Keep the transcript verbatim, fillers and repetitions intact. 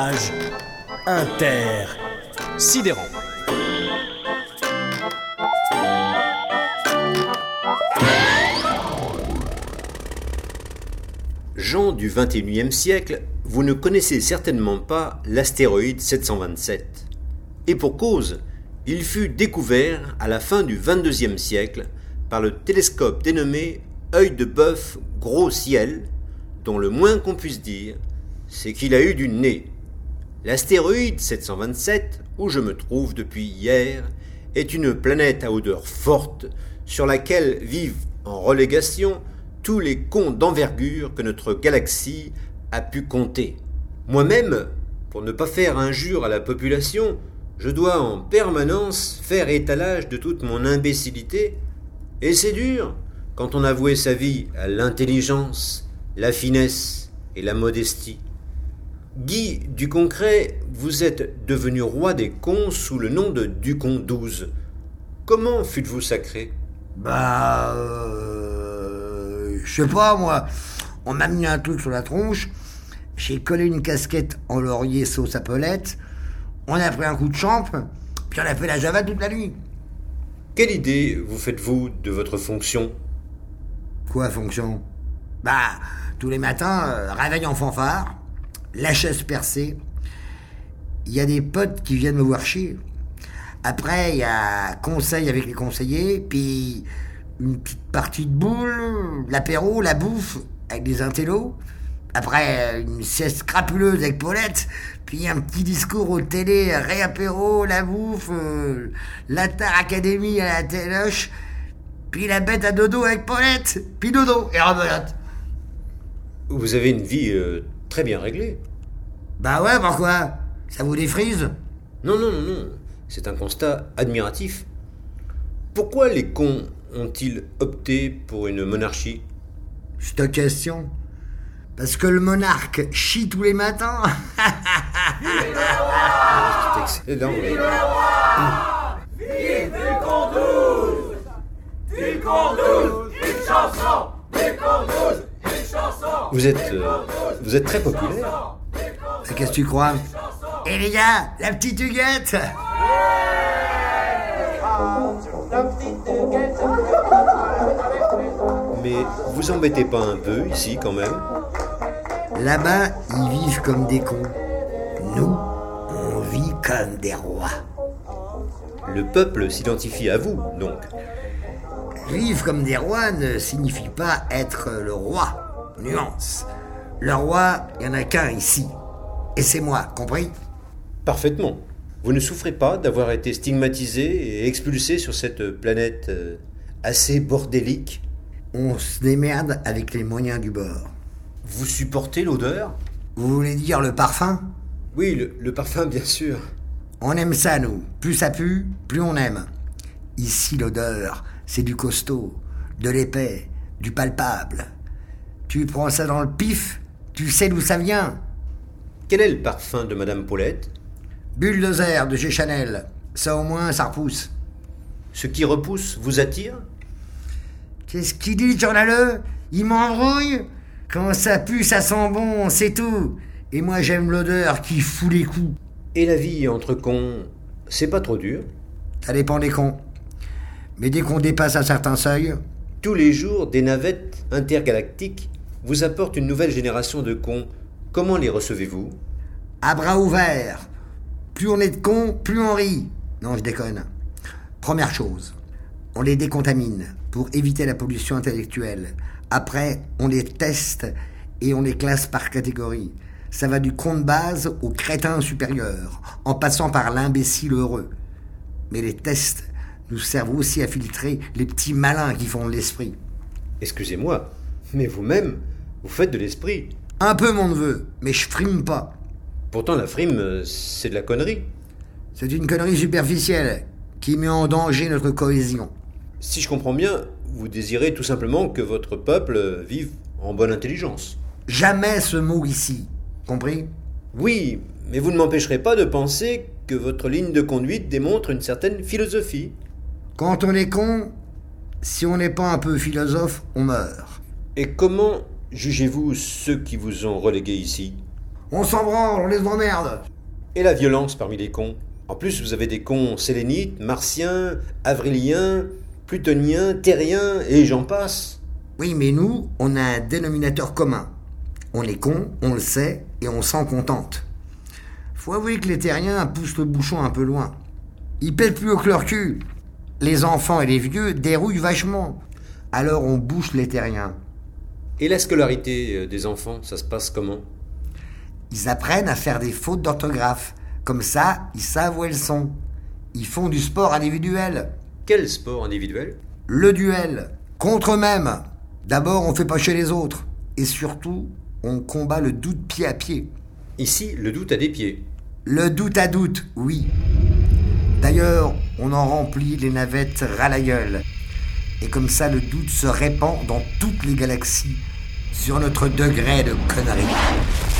Voyage intersidérant. Gens du vingt et unième siècle, vous ne connaissez certainement pas l'astéroïde sept cent vingt-sept. Et pour cause, il fut découvert à la fin du vingt-deuxième siècle par le télescope dénommé Œil de bœuf gros ciel, dont le moins qu'on puisse dire, c'est qu'il a eu du nez. L'astéroïde sept cent vingt-sept, où je me trouve depuis hier, est une planète à odeur forte sur laquelle vivent en relégation tous les cons d'envergure que notre galaxie a pu compter. Moi-même, pour ne pas faire injure à la population, je dois en permanence faire étalage de toute mon imbécilité, et c'est dur quand on a voué sa vie à l'intelligence, la finesse et la modestie. Guy Duconcret, vous êtes devenu roi des cons sous le nom de Ducon douze. Comment fûtes-vous sacré ? Bah... Euh, je sais pas, moi. On m'a mis un truc sur la tronche, j'ai collé une casquette en laurier sauce à pelette, on a pris un coup de champ, puis on a fait la java toute la nuit. Quelle idée vous faites-vous de votre fonction ? Quoi, fonction ? Bah, tous les matins, euh, réveil en fanfare, la chaise percée, il y a des potes qui viennent me voir chier. Après, il y a conseil avec les conseillers, puis une petite partie de boule, l'apéro, la bouffe avec des intellos. Après, une sieste crapuleuse avec Paulette, puis un petit discours au télé, réapéro, la bouffe, euh, l'Atar Academy à la téloche, puis la bête à dodo avec Paulette, puis dodo et rebelote. Vous avez une vie euh, très bien réglée. Bah ouais, pourquoi ? Ça vous défrise ? Non, non, non, non. C'est un constat admiratif. Pourquoi les cons ont-ils opté pour une monarchie ? C'est ta question. Parce que le monarque chie tous les matins. C'est excellent. Vive le roi ! Vive Ducon douze ! Ducon douze, une chanson ! Ducon douze, une chanson ! Vous êtes, euh, vous êtes très populaire. Qu'est-ce que tu crois ? Eh les gars, la petite Huguette ! Mais vous embêtez pas un peu ici quand même ? Là-bas, ils vivent comme des cons. Nous, on vit comme des rois. Le peuple s'identifie à vous, donc. Vivre comme des rois ne signifie pas être le roi. Nuance. Le roi, il n'y en a qu'un ici. Et c'est moi, compris ? Parfaitement. Vous ne souffrez pas d'avoir été stigmatisé et expulsé sur cette planète euh, assez bordélique ? On se démerde avec les moyens du bord. Vous supportez l'odeur ? Vous voulez dire le parfum ? Oui, le, le parfum, bien sûr. On aime ça, nous. Plus ça pue, plus on aime. Ici, l'odeur, c'est du costaud, de l'épais, du palpable. Tu prends ça dans le pif, tu sais d'où ça vient. Quel est le parfum de Madame Paulette ? Bulldozer de chez Chanel. Ça, au moins, ça repousse. Ce qui repousse vous attire ? Qu'est-ce qu'il dit, le journaleux ? Il m'embrouille ? Quand ça pue, ça sent bon, c'est tout. Et moi, j'aime l'odeur qui fout les coups. Et la vie entre cons, c'est pas trop dur ? Ça dépend des cons. Mais dès qu'on dépasse un certain seuil... Tous les jours, des navettes intergalactiques vous apportent une nouvelle génération de cons. Comment les recevez-vous ? À bras ouverts. Plus on est de cons, plus on rit. Non, je déconne. Première chose, on les décontamine pour éviter la pollution intellectuelle. Après, on les teste et on les classe par catégorie. Ça va du con de base au crétin supérieur, en passant par l'imbécile heureux. Mais les tests nous servent aussi à filtrer les petits malins qui font de l'esprit. Excusez-moi, mais vous-même, vous faites de l'esprit. Un peu, mon neveu, mais je frime pas. Pourtant, la frime, c'est de la connerie. C'est une connerie superficielle qui met en danger notre cohésion. Si je comprends bien, vous désirez tout simplement que votre peuple vive en bonne intelligence. Jamais ce mot ici, compris ? Oui, mais vous ne m'empêcherez pas de penser que votre ligne de conduite démontre une certaine philosophie. Quand on est con, si on n'est pas un peu philosophe, on meurt. Et comment jugez-vous ceux qui vous ont relégué ici ? On s'en branle, on les emmerde. Et la violence parmi les cons. En plus, vous avez des cons sélénites, martiens, avriliens, plutoniens, terriens, et j'en passe. Oui, mais nous, on a un dénominateur commun. On est con, on le sait, et on s'en contente. Faut avouer que les terriens poussent le bouchon un peu loin. Ils pèlent plus haut que leur cul. Les enfants et les vieux dérouillent vachement. Alors on bouche les terriens. Et la scolarité des enfants, ça se passe comment? Ils apprennent à faire des fautes d'orthographe. Comme ça, ils savent où elles sont. Ils font du sport individuel. Quel sport individuel? Le duel. Contre eux-mêmes. D'abord, on fait pas chez les autres. Et surtout, on combat le doute pied à pied. Ici, le doute a des pieds. Le doute à doute, oui. D'ailleurs, on en remplit les navettes ras la gueule. Et comme ça, le doute se répand dans toutes les galaxies sur notre degré de connerie.